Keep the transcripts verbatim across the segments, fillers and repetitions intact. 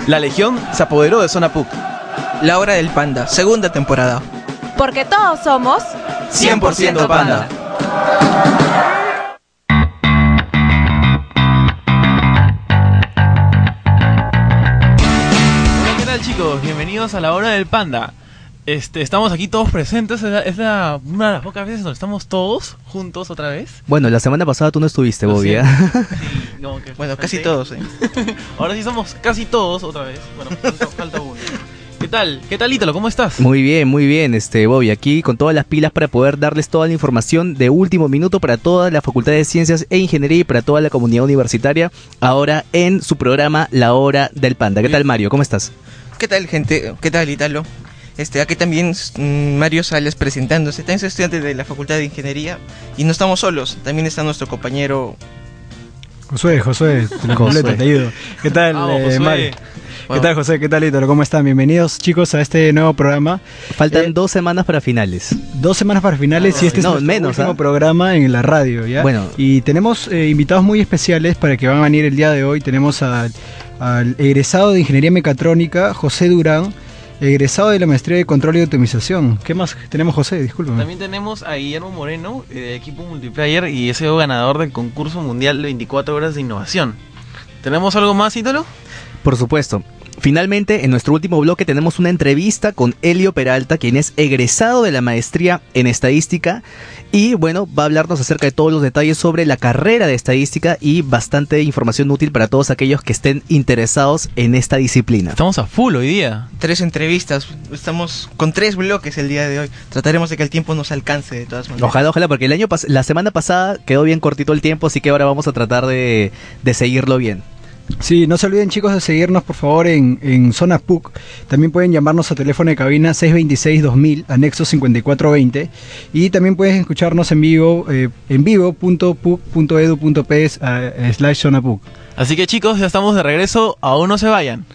La Legión se apoderó de Zona P U C. La Hora del Panda, segunda temporada. Porque todos somos cien por ciento Panda. Hola, ¿qué tal, chicos? Bienvenidos a La Hora del Panda. Este, estamos aquí todos presentes, es, la, es la, una de las pocas veces donde estamos todos juntos otra vez. Bueno, la semana pasada tú no estuviste, Bobby, ¿eh? Sí, como que bueno, falté. casi todos, ¿eh? Ahora sí somos casi todos otra vez. Bueno, falta, falta uno. ¿Qué tal? ¿Qué tal, Ítalo? ¿Cómo estás? Muy bien, muy bien, este Bobby, aquí con todas las pilas para poder darles toda la información de último minuto para toda la Facultad de Ciencias e Ingeniería y para toda la comunidad universitaria, ahora en su programa La Hora del Panda. ¿Qué tal, Mario? ¿Cómo estás? ¿Qué tal, gente? ¿Qué tal, Ítalo? Este, aquí también mmm, Mario Salas presentándose. También soy estudiante de la Facultad de Ingeniería y no estamos solos. También está nuestro compañero Josué, Josué, te completo, te ayudo. ¿Qué tal, Vamos, eh, Josué. Mario? Wow. ¿Qué tal, José? ¿Qué tal, Ítalo? ¿Cómo están? Bienvenidos, chicos, a este nuevo programa. Faltan Eh, dos semanas para finales. Dos semanas para finales Ah, y este no, es nuestro menos, último ¿ah? programa en la radio, ¿ya? Bueno. Y tenemos eh, invitados muy especiales para que van a venir el día de hoy. Tenemos al, al egresado de Ingeniería Mecatrónica, José Durán, egresado de la Maestría de Control y Optimización. ¿Qué más tenemos, José? Discúlpame. También tenemos a Guillermo Moreno, eh, de equipo Multiplayer, y ese ganador del concurso mundial de veinticuatro horas de innovación. ¿Tenemos algo más, Ítalo? Por supuesto. Finalmente, en nuestro último bloque tenemos una entrevista con Elio Peralta, quien es egresado de la maestría en estadística y bueno, va a hablarnos acerca de todos los detalles sobre la carrera de estadística y bastante información útil para todos aquellos que estén interesados en esta disciplina. Estamos a full hoy día. tres entrevistas. Estamos con tres bloques el día de hoy. Trataremos de que el tiempo nos alcance de todas maneras. Ojalá, ojalá, porque el año pas- la semana pasada quedó bien cortito el tiempo, así que ahora vamos a tratar de, de seguirlo bien. Sí, no se olviden, chicos, de seguirnos por favor en, en Zona P U C. También pueden llamarnos a teléfono de cabina seis dos seis dos mil, anexo cincuenta y cuatro veinte. Y también pueden escucharnos en vivo, eh, en vivo punto puc punto edu punto pe uh, slash Zona P U C. Así que, chicos, ya estamos de regreso, aún no se vayan.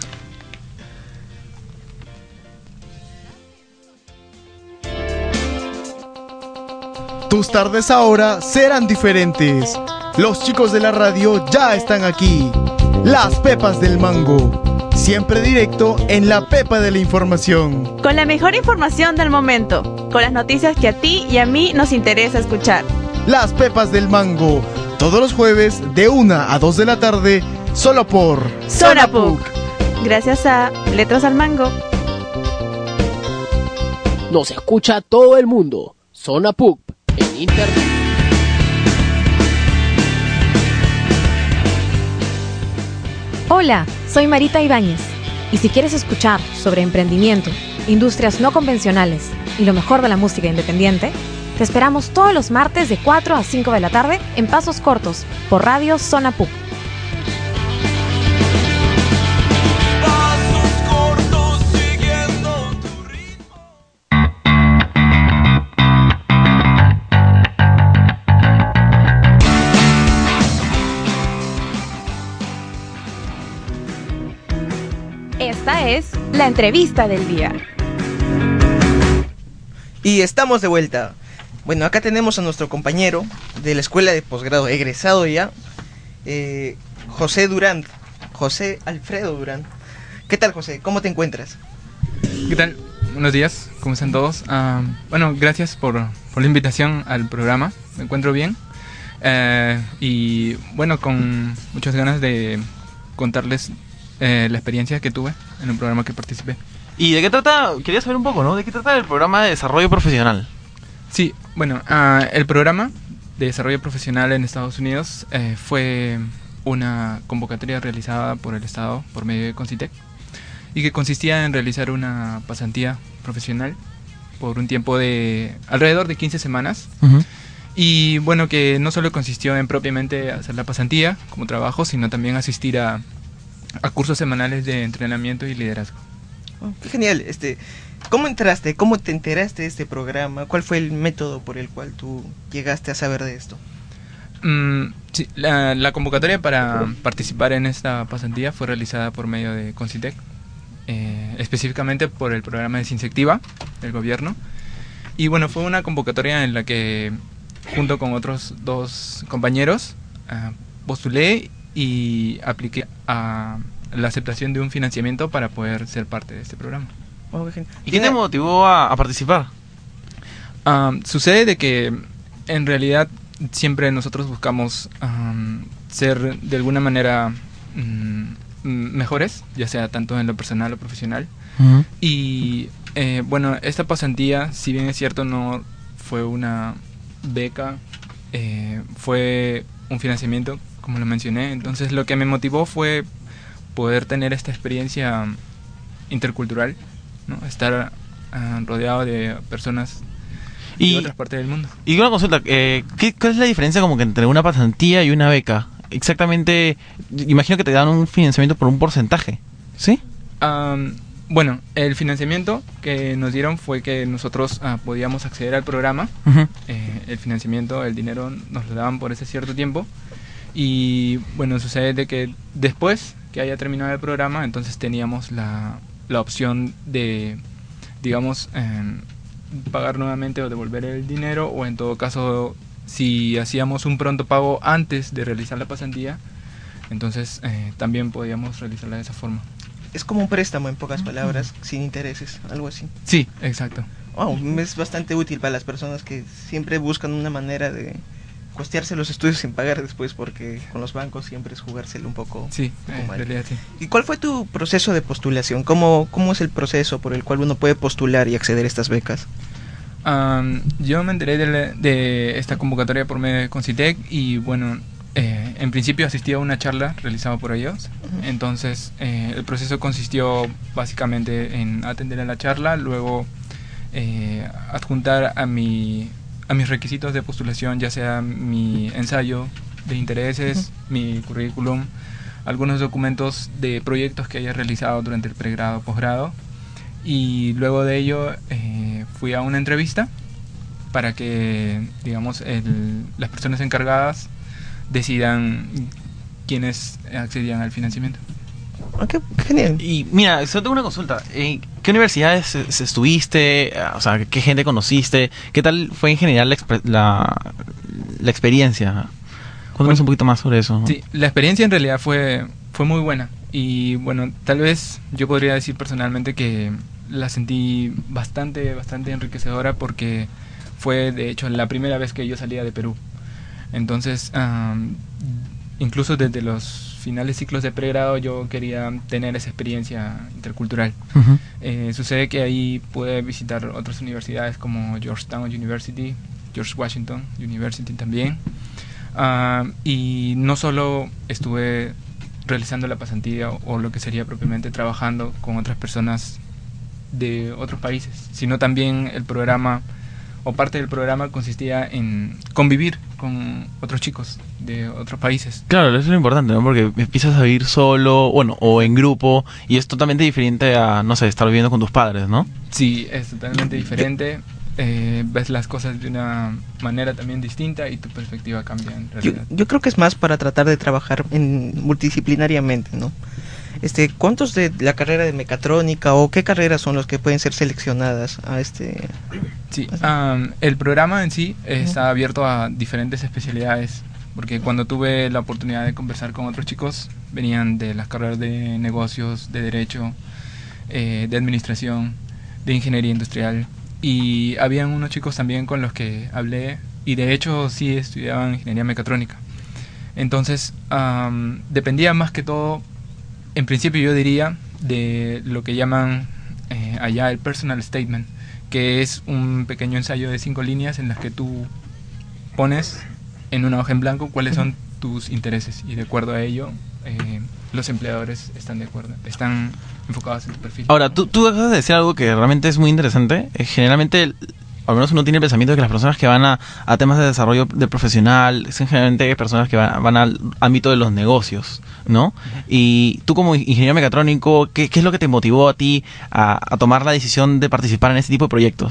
Tus tardes ahora serán diferentes. Los chicos de la radio ya están aquí. Las Pepas del Mango. Siempre directo en la Pepa de la Información. con la mejor información del momento, con las noticias que a ti y a mí nos interesa escuchar. Las Pepas del Mango. Todos los jueves de una a dos de la tarde. Solo por Zona P U C. Gracias a Letras al Mango. Nos escucha todo el mundo. Zona P U C en internet. Hola, soy Marita Ibáñez y si quieres escuchar sobre emprendimiento, industrias no convencionales y lo mejor de la música independiente, te esperamos todos los martes de cuatro a cinco de la tarde en Pasos Cortos por Radio Zona P U C. Esta es la entrevista del día. Y estamos de vuelta. Bueno, acá tenemos a nuestro compañero de la escuela de posgrado, egresado ya, eh, José Durán, José Alfredo Durán. ¿Qué tal, José? ¿Cómo te encuentras? ¿Qué tal? Buenos días, ¿cómo están todos? Uh, bueno, gracias por, por la invitación al programa, me encuentro bien. Uh, y bueno, con muchas ganas de contarles eh, la experiencia que tuve en un programa que participé. ¿Y de qué trata? Quería saber un poco, ¿no? ¿De qué trata el programa de desarrollo profesional? Sí, bueno, uh, el programa de desarrollo profesional en Estados Unidos eh, fue una convocatoria realizada por el Estado por medio de Concitec y que consistía en realizar una pasantía profesional por un tiempo de alrededor de quince semanas. Uh-huh. Y bueno, que no solo consistió en propiamente hacer la pasantía como trabajo, sino también asistir a, a cursos semanales de entrenamiento y liderazgo. Oh, qué genial. Este, ¿cómo entraste? ¿Cómo te enteraste de este programa? ¿Cuál fue el método por el cual tú llegaste a saber de esto? Mm, sí, la, la convocatoria para participar en esta pasantía fue realizada por medio de Concitec, eh, específicamente por el programa de Cinsectiva del gobierno. Y bueno, fue una convocatoria en la que junto con otros dos compañeros uh, postulé y apliqué a la aceptación de un financiamiento para poder ser parte de este programa. Oh, qué genial. ¿Y qué te motivó a, a participar? Um, sucede de que en realidad siempre nosotros buscamos um, ser de alguna manera um, mejores, ya sea tanto en lo personal o profesional. Uh-huh. Y eh, bueno, esta pasantía, si bien es cierto, no fue una beca, eh, fue un financiamiento, como lo mencioné. Entonces lo que me motivó fue poder tener esta experiencia intercultural, ¿no? Estar uh, rodeado de personas y de otras partes del mundo. Y una consulta, eh, ¿qué, ¿cuál es la diferencia como que entre una pasantía y una beca? Exactamente, imagino que te dan un financiamiento por un porcentaje, ¿sí? Um, bueno, el financiamiento que nos dieron fue que nosotros uh, podíamos acceder al programa. Uh-huh. eh, el financiamiento, el dinero nos lo daban por ese cierto tiempo. Y bueno, sucede de que después que haya terminado el programa, entonces teníamos la, la opción de, digamos, eh, pagar nuevamente o devolver el dinero, o en todo caso, si hacíamos un pronto pago antes de realizar la pasantía, entonces eh, también podíamos realizarla de esa forma. Es como un préstamo, en pocas palabras, sin intereses, algo así. Sí, exacto. Wow, es bastante útil para las personas que siempre buscan una manera de costearse los estudios sin pagar después, porque con los bancos siempre es jugárselo un poco, sí, un poco en mal. realidad sí. ¿Y cuál fue tu proceso de postulación? ¿Cómo, cómo es el proceso por el cual uno puede postular y acceder a estas becas? Um, yo me enteré de, la, de esta convocatoria por medio de Concitec y bueno, eh, en principio asistí a una charla realizada por ellos. Uh-huh. Entonces eh, el proceso consistió básicamente en atender a la charla, luego eh, adjuntar a mi a mis requisitos de postulación, ya sea mi ensayo de intereses, uh-huh. mi currículum, algunos documentos de proyectos que haya realizado durante el pregrado, posgrado, y luego de ello eh, fui a una entrevista para que, digamos, el, las personas encargadas decidan quiénes accedían al financiamiento. Oh, qué genial. Y mira, solo tengo una consulta. ¿En qué universidades estuviste? O sea, ¿qué gente conociste? ¿Qué tal fue en general la, la, la experiencia? Cuéntanos bueno, un poquito más sobre eso, ¿no? Sí, la experiencia en realidad fue, fue muy buena. Y bueno, tal vez yo podría decir personalmente que la sentí bastante, bastante enriquecedora, porque fue de hecho la primera vez que yo salía de Perú. Entonces, um, incluso desde los finales ciclos de pregrado yo quería tener esa experiencia intercultural. Uh-huh. Eh, sucede que ahí pude visitar otras universidades como Georgetown University, George Washington University también. Uh, y no solo estuve realizando la pasantía o, o lo que sería propiamente trabajando con otras personas de otros países, sino también el programa o parte del programa consistía en convivir con otros chicos de otros países. Claro, eso es lo importante, ¿no? Porque empiezas a vivir solo, bueno, o en grupo, y es totalmente diferente a, no sé, estar viviendo con tus padres, ¿no? Sí, es totalmente diferente. Eh, ves las cosas de una manera también distinta y tu perspectiva cambia en realidad. Yo, yo creo que es más para tratar de trabajar en, multidisciplinariamente, ¿no? Este, ¿cuántos de la carrera de mecatrónica o qué carreras son los que pueden ser seleccionadas a este? Sí, um, el programa en sí está uh-huh. abierto a diferentes especialidades, porque cuando tuve la oportunidad de conversar con otros chicos, venían de las carreras de negocios, de derecho, eh, de administración, de ingeniería industrial, y habían unos chicos también con los que hablé, y de hecho sí estudiaban ingeniería mecatrónica. Entonces, um, dependía más que todo, en principio yo diría, de lo que llaman eh, allá el personal statement, que es un pequeño ensayo de cinco líneas en las que tú pones en una hoja en blanco cuáles son tus intereses, y de acuerdo a ello eh, los empleadores están de acuerdo, están enfocados en tu perfil. Ahora, tú, tú acabas de decir algo que realmente es muy interesante. Eh, generalmente, al menos uno tiene el pensamiento de que las personas que van a, a temas de desarrollo de profesional son generalmente personas que van, van al ámbito de los negocios, ¿no? Uh-huh. Y tú como ingeniero mecatrónico, ¿qué, qué es lo que te motivó a ti a, a tomar la decisión de participar en este tipo de proyectos?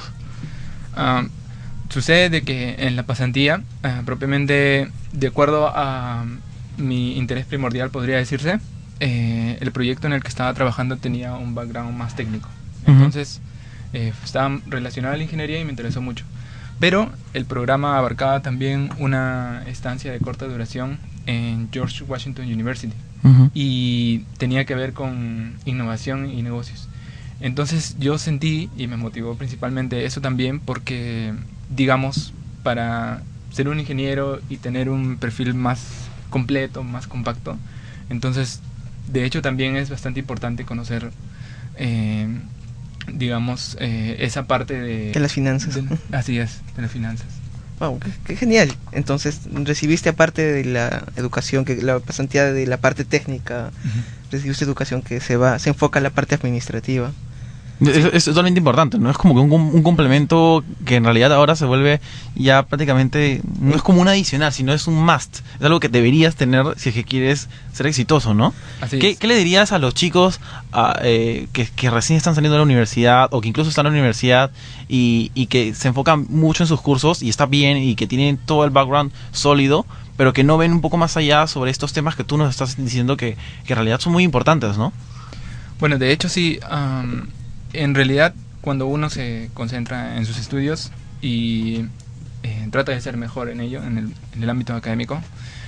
Uh, sucede de que en la pasantía, uh, propiamente de acuerdo a mi interés primordial, podría decirse, eh, el proyecto en el que estaba trabajando tenía un background más técnico. Entonces, uh-huh. eh, estaba relacionado a la ingeniería y me interesó mucho. Pero el programa abarcaba también una estancia de corta duración en George Washington University. Ujú. Y tenía que ver con innovación y negocios. Entonces yo sentí, y me motivó principalmente eso también, porque, digamos, para ser un ingeniero y tener un perfil más completo, más compacto, entonces, de hecho, también es bastante importante conocer, eh, digamos, eh, esa parte de... De las finanzas. de- así es, de las finanzas. Wow, qué, qué genial. Entonces, recibiste aparte de la educación, que la pasantía de la parte técnica, recibiste educación que se va, se enfoca en la parte administrativa. Es, es totalmente importante, ¿no? Es como que un, un complemento que en realidad ahora se vuelve ya prácticamente, no es como un adicional, sino es un must. Es algo que deberías tener si es que quieres ser exitoso, ¿no? Así ¿Qué, es. qué le dirías a los chicos a, eh, que, que recién están saliendo de la universidad o que incluso están en la universidad y, y que se enfocan mucho en sus cursos y está bien y que tienen todo el background sólido, pero que no ven un poco más allá sobre estos temas que tú nos estás diciendo que, que en realidad son muy importantes, ¿no? Bueno, de hecho sí, am, en realidad cuando uno se concentra en sus estudios y eh, trata de ser mejor en ello, en el, en el ámbito académico,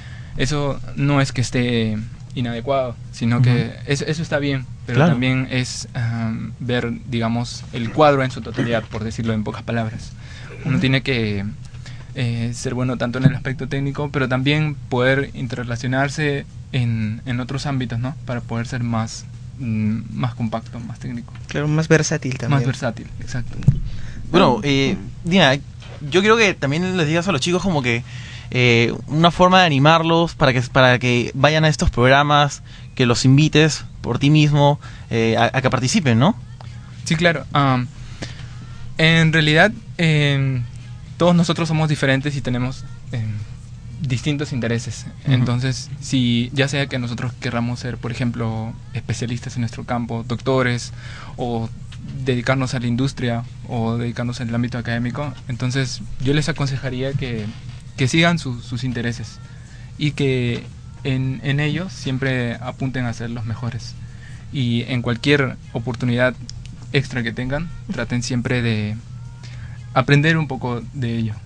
eso no es que esté inadecuado, sino que Ujú. eso, eso está bien, pero Claro. también es am, ver, digamos, el cuadro en su totalidad, por decirlo en pocas palabras. Uno tiene que eh, ser bueno tanto en el aspecto técnico, pero también poder interrelacionarse en, en otros ámbitos, ¿no? Para poder ser más, mm, más compacto, más técnico, Claro, más versátil también. más versátil, exacto. Bueno, eh, Dina, yo creo que también les digas a los chicos como que eh, una forma de animarlos para que para que vayan a estos programas, que los invites por ti mismo eh, a, a que participen, ¿no? Sí, claro. am, en realidad, em, todos nosotros somos diferentes y tenemos em, distintos intereses. Ujú. Entonces, si ya sea que nosotros querramos ser, por ejemplo, especialistas en nuestro campo, doctores, o dedicarnos a la industria, o dedicarnos en el ámbito académico, entonces yo les aconsejaría que, que sigan su- sus intereses y que en, en ellos siempre apunten a ser los mejores. Y en cualquier oportunidad extra que tengan, traten siempre de aprender un poco de ello.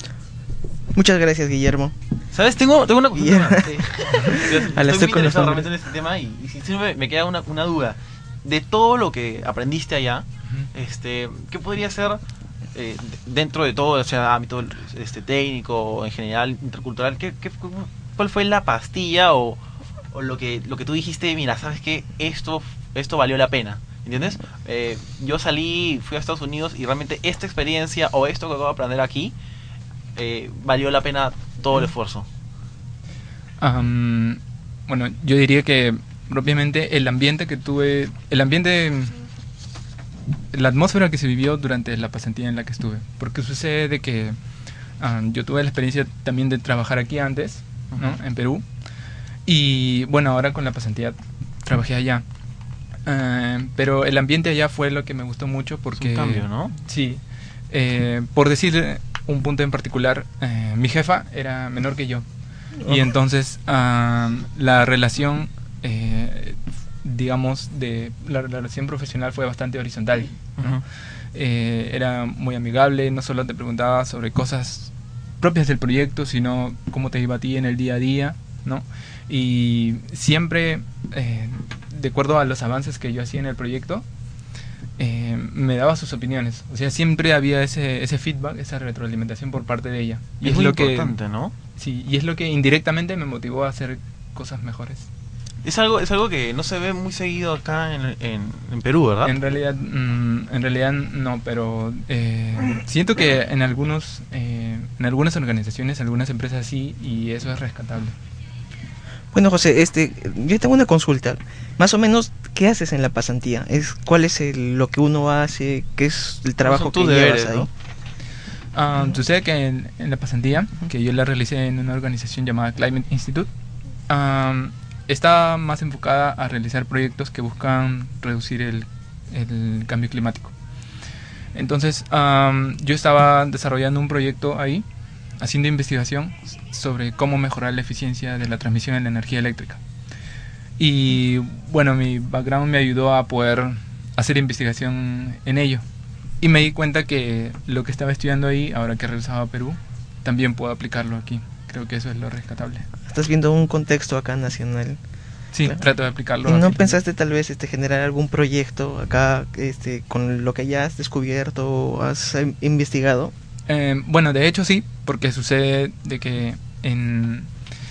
Muchas gracias, Guillermo. ¿Sabes? Tengo, tengo una Yeah. consulta. Sí. A la Estoy estoy muy con los interesado nombres. realmente en este tema y, y sí- sí me, me queda una, una duda. De todo lo que aprendiste allá, este, ¿qué podría ser eh, dentro de todo, o sea, ámbito este, técnico, en general, intercultural? ¿qué, qué, cómo- ¿Cuál fue la pastilla o, o lo que lo que tú dijiste, mira, sabes qué, esto esto valió la pena? ¿Entiendes? Eh, yo salí, fui a Estados Unidos y realmente esta experiencia o esto que acabo de aprender aquí eh, valió la pena todo el esfuerzo. Am, bueno, yo diría que propiamente el ambiente que tuve, el ambiente, la atmósfera que se vivió durante la pasantía en la que estuve. Porque sucede de que am, yo tuve la experiencia también de trabajar aquí antes, ¿no? Ujú. En Perú. Y bueno, ahora con la pasantía trabajé allá. Eh, pero el ambiente allá fue lo que me gustó mucho porque... Es un cambio, ¿no? Sí. Eh, por decir un punto en particular, eh, mi jefa era menor que yo. Y entonces am, la relación, eh, digamos, de la, la relación profesional fue bastante horizontal, ¿no? Ujú. Eh, era muy amigable, no solo te preguntaba sobre cosas propias del proyecto, sino cómo te iba a ti en el día a día, ¿no? Y siempre, eh, de acuerdo a los avances que yo hacía en el proyecto, eh, me daba sus opiniones. O sea, siempre había ese, ese feedback, esa retroalimentación por parte de ella. Y es muy lo que, importante, ¿no? sí, y es lo que indirectamente me motivó a hacer cosas mejores. Es algo, es algo que no se ve muy seguido acá en, en, en Perú, ¿verdad? En realidad, mm, en realidad no, pero eh, siento que en algunos, eh, en algunas organizaciones, algunas empresas sí, y eso es rescatable. Bueno, José, este, yo tengo una consulta. Más o menos, ¿qué haces en la pasantía? Es ¿Cuál es el- lo que uno hace? ¿Qué es el trabajo son que tus llevas deberes, ahí? ¿no? Ah, sucede que en, en la pasantía, que yo la realicé en una organización llamada Climate Institute, ah, está más enfocada a realizar proyectos que buscan reducir el, el cambio climático. Entonces, ah, yo estaba desarrollando un proyecto ahí, haciendo investigación sobre cómo mejorar la eficiencia de la transmisión de la energía eléctrica. Y bueno, mi background me ayudó a poder hacer investigación en ello. Y me di cuenta que lo que estaba estudiando ahí, ahora que regresaba a Perú, también puedo aplicarlo aquí. creo que eso es lo rescatable. Estás viendo un contexto acá nacional. Sí, Claro. trato de aplicarlo. ¿Y no así. pensaste tal vez este generar algún proyecto acá este con lo que ya has descubierto o has eh, investigado? Eh, bueno, de hecho sí, porque sucede de que en,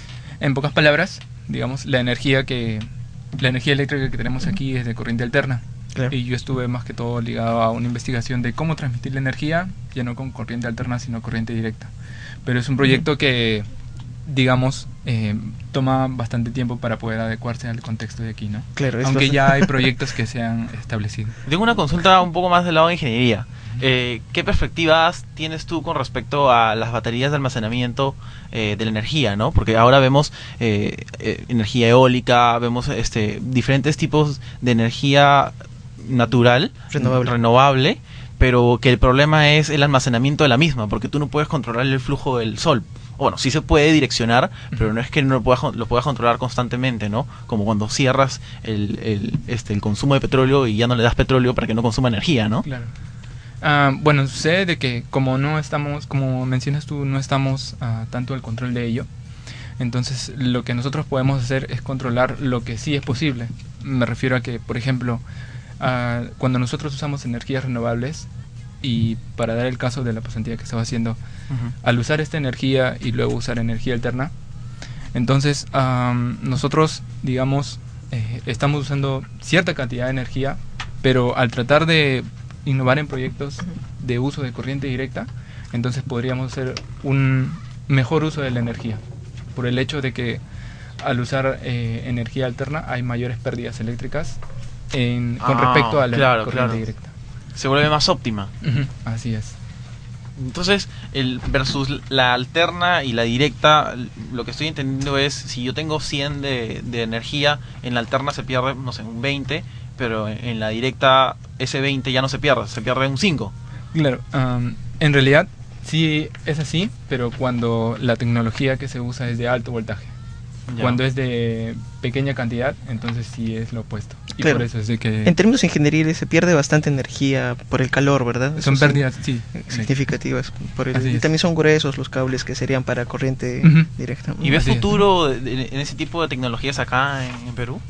en pocas palabras, digamos, la energía que la energía eléctrica que tenemos aquí es de corriente alterna. Claro. Y yo estuve más que todo ligado a una investigación de cómo transmitir la energía, ya no con corriente alterna, sino corriente directa. Pero es un proyecto que, digamos, eh, toma bastante tiempo para poder adecuarse al contexto de aquí, ¿no? Claro, es Aunque bastante- ya hay proyectos que se han establecido. Tengo una consulta un poco más del lado de ingeniería. Eh, ¿Qué perspectivas tienes tú con respecto a las baterías de almacenamiento eh, de la energía, ¿no? Porque ahora vemos eh, eh, energía eólica, vemos este diferentes tipos de energía natural, Renovable. renovable, pero que el problema es el almacenamiento de la misma, porque tú no puedes controlar el flujo del sol. O bueno, sí se puede direccionar, pero no es que no lo puedas, lo puedas controlar constantemente, ¿no? Como cuando cierras el, el, este, el consumo de petróleo y ya no le das petróleo para que no consuma energía, ¿no? Claro. Ah, bueno, sucede de que como no estamos, como mencionas tú, no estamos ah, tanto al control de ello. Entonces, lo que nosotros podemos hacer es controlar lo que sí es posible. Me refiero a que, por ejemplo, ah, cuando nosotros usamos energías renovables, y para dar el caso de la pasantía que estaba haciendo, Ujú. al usar esta energía y luego usar energía alterna, entonces am, nosotros, digamos, eh, estamos usando cierta cantidad de energía, pero al tratar de innovar en proyectos de uso de corriente directa, entonces podríamos hacer un mejor uso de la energía, por el hecho de que al usar eh, energía alterna hay mayores pérdidas eléctricas en, con Ah, respecto a la claro, corriente claro. directa. Se vuelve más óptima. Ujú, así es. Entonces, el versus la alterna y la directa, lo que estoy entendiendo es, si yo tengo cien de, de energía, en la alterna se pierde, no sé, un veinte, pero en, en la directa ese veinte ya no se pierde, se pierde un cinco. Claro, am, en realidad sí es así, pero cuando la tecnología que se usa es de alto voltaje. Ya. Cuando es de pequeña cantidad, entonces sí es lo opuesto. Y Claro. por eso es de que En términos ingenieriles se pierde bastante energía por el calor, ¿verdad? son Eso pérdidas, sí. significativas. Por el- Así y es. también son gruesos los cables que serían para corriente Ujú. directa. ¿Y ves Así es. futuro de- de- en ese tipo de tecnologías acá en, en Perú?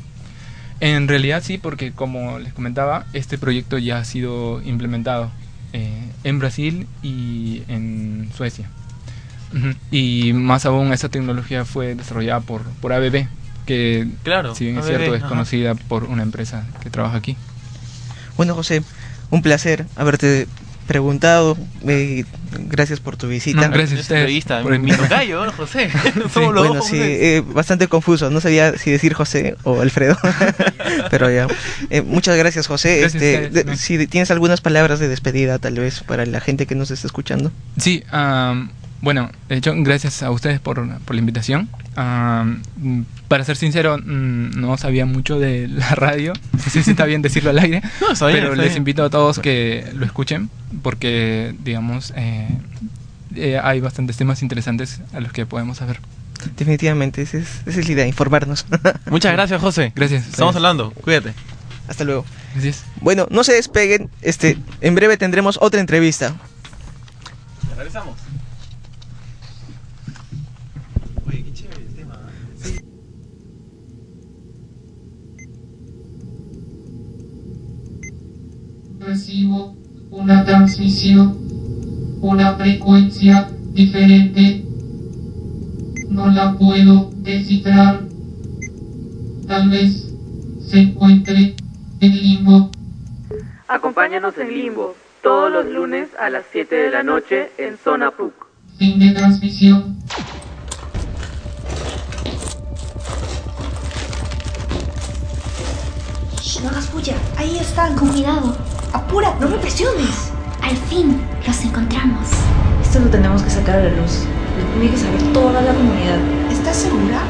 En realidad sí, porque como les comentaba, este proyecto ya ha sido implementado eh, en Brasil y en Suecia. Ujú. Y más aún, esta tecnología fue desarrollada por, por A B B, que Claro, si bien es A B B, cierto, es ajá. conocida por una empresa que trabaja aquí. Bueno, José, un placer haberte preguntado. eh, gracias por tu visita. No, gracias a Es ustedes entrevista, por mi invitarme. tocayo, ¿no, José? Somos los Bueno, dos sí, José. eh, bastante confuso. No sabía si decir José o Alfredo. Pero ya. Eh, muchas gracias, José. Gracias Este, a ustedes, de- ¿no? si tienes algunas palabras de despedida, tal vez, para la gente que nos está escuchando. Sí, am, bueno, de hecho, gracias a ustedes por, por la invitación. Am, mm, para ser sincero, mm, no sabía mucho de la radio. No sé si está bien decirlo al aire. No, está bien, pero está les bien. invito a todos que lo escuchen porque, digamos, eh, eh, hay bastantes temas interesantes a los que podemos saber. Definitivamente, esa es, esa es la idea, informarnos. Muchas gracias, José. Gracias. Estamos hablando, cuídate. Hasta luego. Gracias. Bueno, no se despeguen. Este, en breve tendremos otra entrevista. Regresamos. Oye, qué chévere el tema. Recibo una transmisión, una frecuencia diferente. No la puedo descifrar. Tal vez se encuentre en limbo. Acompáñanos en Limbo, todos los lunes a las siete de la noche en Zona P U C. Fin de transmisión. Shh, no hagas bulla. Ahí están, con cuidado. Apura, no me presiones. Al fin, los encontramos. Esto lo tenemos que sacar a la luz. Lo tiene que saber toda la comunidad. ¿Estás segura?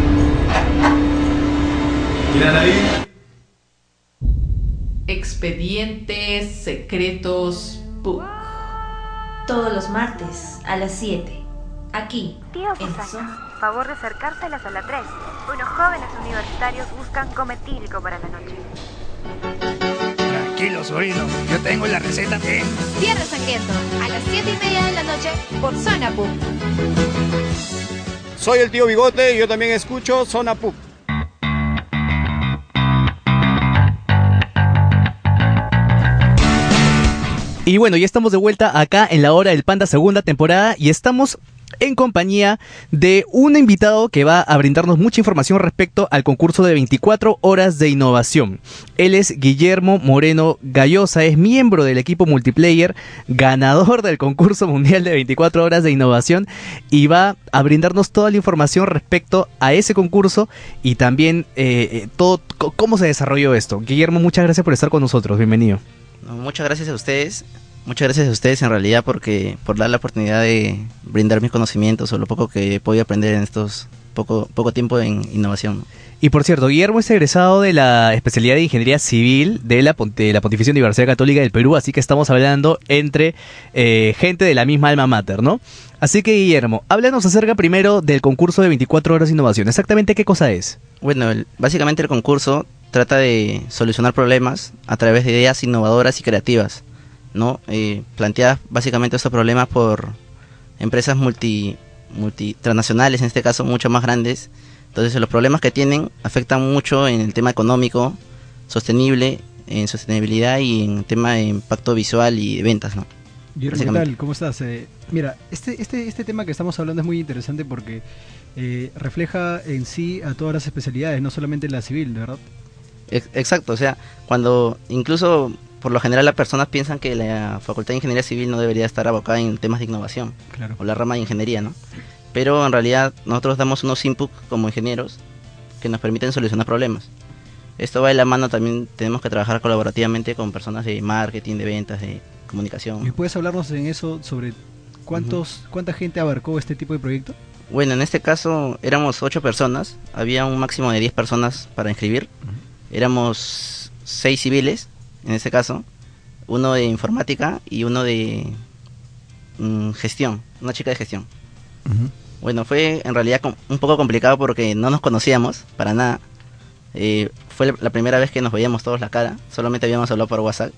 Expedientes secretos P U C. Todos los martes a las siete. Aquí, Tío en Susana, Zona. favor de acercarse a la sala tres. Unos jóvenes universitarios buscan cometílico para la noche. Tranquilo, sobrino. Yo tengo la receta bien. Viernes Sangriento, a las siete y media de la noche por Zona P U C. Soy el tío Bigote y yo también escucho Zona P U C. Y bueno, ya estamos de vuelta acá en La Hora del Panda, segunda temporada, y estamos en compañía de un invitado que va a brindarnos mucha información respecto al concurso de veinticuatro horas de innovación. Él es Guillermo Moreno Gallosa, es miembro del equipo multiplayer, ganador del concurso mundial de veinticuatro horas de innovación, y va a brindarnos toda la información respecto a ese concurso y también eh, todo cómo se desarrolló esto. Guillermo, muchas gracias por estar con nosotros, bienvenido. No, muchas gracias a ustedes, muchas gracias a ustedes en realidad porque por dar la oportunidad de brindar mis conocimientos o lo poco que he podido aprender en estos poco, poco tiempo en innovación. Y por cierto, Guillermo es egresado de la especialidad de Ingeniería Civil de la, de la Pontificia Universidad Católica del Perú, así que estamos hablando entre eh, gente de la misma alma mater, ¿no? Así que Guillermo, háblanos acerca primero del concurso de veinticuatro horas de innovación. ¿Exactamente qué cosa es? Bueno, el, básicamente el concurso trata de solucionar problemas a través de ideas innovadoras y creativas, ¿no? Eh, planteadas básicamente estos problemas por empresas multi, multi transnacionales, en este caso mucho más grandes. Entonces los problemas que tienen afectan mucho en el tema económico, sostenible, en sostenibilidad y en tema de impacto visual y de ventas, ¿no? Guillermo, ¿qué tal? ¿Cómo estás? Eh, mira, este, este, este tema que estamos hablando es muy interesante porque eh, refleja en sí a todas las especialidades, no solamente la civil, ¿de verdad? Exacto, o sea, cuando incluso por lo general las personas piensan que la Facultad de Ingeniería Civil no debería estar abocada en temas de innovación, claro, o la rama de ingeniería, ¿no? Pero en realidad nosotros damos unos inputs como ingenieros que nos permiten solucionar problemas. Esto va de la mano, también tenemos que trabajar colaborativamente con personas de marketing, de ventas, de comunicación. ¿Y puedes hablarnos en eso sobre cuántos, uh-huh. cuánta gente abarcó este tipo de proyecto? Bueno, en este caso éramos ocho personas, había un máximo de diez personas para inscribir. Uh-huh. Éramos seis civiles, en este caso, uno de informática y uno de mm, gestión, una chica de gestión. Uh-huh. Bueno, fue en realidad un poco complicado porque no nos conocíamos para nada. Eh, fue la primera vez que nos veíamos todos la cara, solamente habíamos hablado por WhatsApp.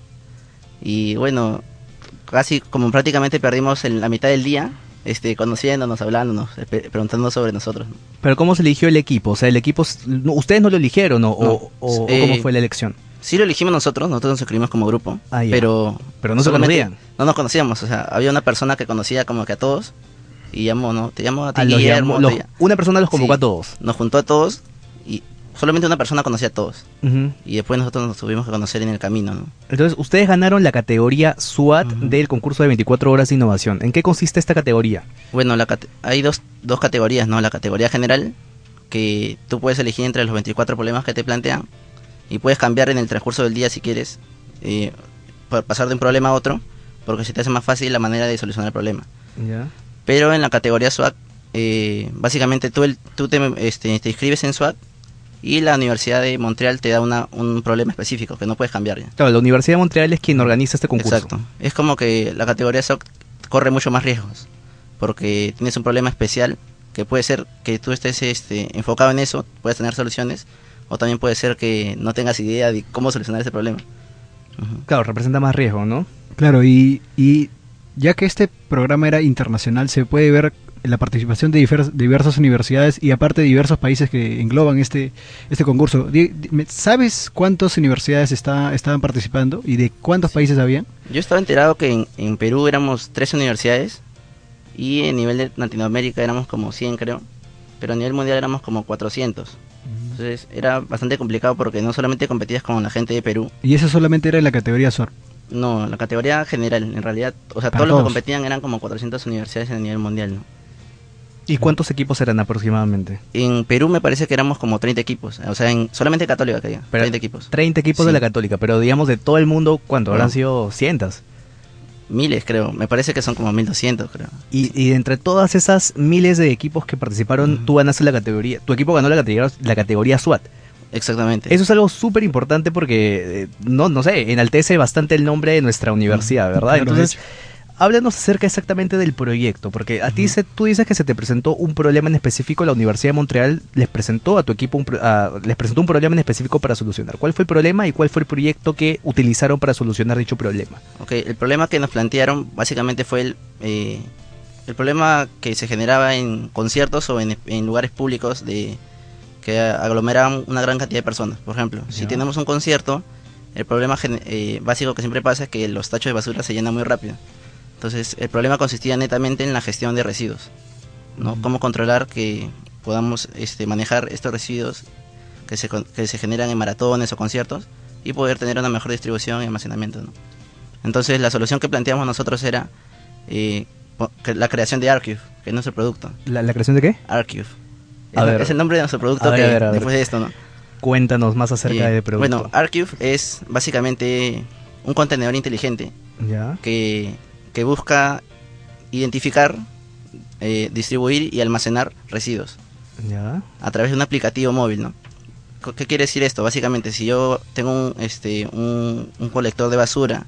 Y bueno, casi como prácticamente perdimos el, la mitad del día este, conociéndonos, hablándonos, preguntando sobre nosotros. Pero ¿cómo se eligió el equipo? O sea, el equipo, ¿ustedes no lo eligieron o, no, o, o eh, cómo fue la elección? Sí lo elegimos nosotros, nosotros nos inscribimos como grupo, ah, pero... Pero no se conocían. No nos conocíamos, o sea, había una persona que conocía como que a todos, y llamó, ¿no? Te llamo a ti, a Guillermo. Los, una persona los convocó sí, a todos. Nos juntó a todos, y solamente una persona conocía a todos. Uh-huh. Y después nosotros nos tuvimos que conocer en el camino, ¿no? Entonces, ustedes ganaron la categoría SWAT uh-huh. del concurso de veinticuatro horas de innovación. ¿En qué consiste esta categoría? Bueno, la cate- hay dos, dos categorías, ¿no? La categoría general, que tú puedes elegir entre los veinticuatro problemas que te plantean, y puedes cambiar en el transcurso del día si quieres, eh, pasar de un problema a otro, porque se te hace más fácil la manera de solucionar el problema. Yeah. Pero en la categoría SWAT, eh, básicamente tú, el, tú te, este, te inscribes en SWAT y la Universidad de Montreal te da una, un problema específico que no puedes cambiar. ¿Ya? Claro, la Universidad de Montreal es quien organiza este concurso. Exacto. Es como que la categoría SWAT corre mucho más riesgos, porque tienes un problema especial que puede ser que tú estés este, enfocado en eso, puedes tener soluciones, o también puede ser que no tengas idea de cómo solucionar ese problema. Uh-huh. Claro, representa más riesgo, ¿no? Claro, y, y ya que este programa era internacional, se puede ver la participación de divers, diversas universidades y aparte diversos países que engloban este este concurso. ¿Sabes cuántas universidades está, estaban participando y de cuántos países habían? Yo estaba enterado que en, en Perú éramos tres universidades y en nivel de Latinoamérica éramos como cien, creo, pero a nivel mundial éramos como cuatrocientos. Entonces era bastante complicado porque no solamente competías con la gente de Perú. ¿Y eso solamente era en la categoría SWAT? No, la categoría general, en realidad, o sea, todos, todos los que competían eran como cuatrocientas universidades a nivel mundial, ¿no? ¿Y cuántos equipos eran aproximadamente? En Perú me parece que éramos como treinta equipos, o sea, en solamente Católica que diga, treinta equipos. treinta equipos sí. De la Católica, pero digamos de todo el mundo, ¿cuánto? Habrán no. sido cientos. Miles, creo. Me parece que son como mil doscientos, creo. Y, y entre todas esas miles de equipos que participaron, uh-huh. tú ganaste la categoría. Tu equipo ganó la categoría, la categoría SWAT. Exactamente. Eso es algo súper importante porque, eh, no no sé, enaltece bastante el nombre de nuestra universidad, uh-huh. ¿verdad? Entonces, háblanos acerca exactamente del proyecto, porque a uh-huh. ti se, tú dices que se te presentó un problema en específico, la Universidad de Montreal les presentó a tu equipo un, a, les presentó un problema en específico para solucionar. ¿Cuál fue el problema y cuál fue el proyecto que utilizaron para solucionar dicho problema? Ok, el problema que nos plantearon básicamente fue el, eh, el problema que se generaba en conciertos o en, en lugares públicos de que aglomeraban una gran cantidad de personas. Por ejemplo, ya. si tenemos un concierto, el problema eh, básico que siempre pasa es que los tachos de basura se llenan muy rápido. Entonces, el problema consistía netamente en la gestión de residuos, ¿no? Uh-huh. Cómo controlar que podamos este, manejar estos residuos que se, que se generan en maratones o conciertos y poder tener una mejor distribución y almacenamiento, ¿no? Entonces, la solución que planteamos nosotros era eh, la creación de Archive, que es nuestro producto. ¿La, la creación de qué? Archive. A es, ver. es el nombre de nuestro producto a que ver, a ver, a ver. después de esto, ¿no? Cuéntanos más acerca eh, del producto. Bueno, Archive es básicamente un contenedor inteligente ya. que, que busca identificar, eh, distribuir y almacenar residuos ya. a través de un aplicativo móvil, ¿no? ¿Qué quiere decir esto? Básicamente, si yo tengo un, este, un, un colector de basura